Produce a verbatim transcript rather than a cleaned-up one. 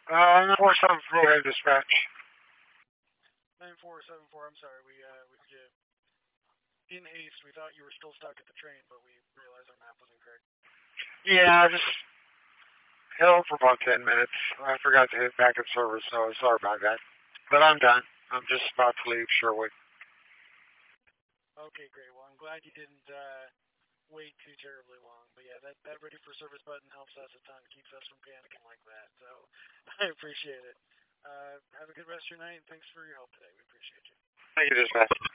Uh, nine four seven four, head dispatch. nine four seven four, I'm sorry, we, uh, we you in haste. We thought you were still stuck at the train, but we realized our map was incorrect. Yeah, I just held for about ten minutes. I forgot to hit backup service, so sorry about that. But I'm done. I'm just about to leave Sherwood. Okay, great. Well, I'm glad you didn't uh, wait too terribly long. But yeah, that, that ready for service button helps us a ton, keeps us from panicking like that. So I appreciate it. Uh, have a good rest of your night, and thanks for your help today. We appreciate you. Thank you, dispatch.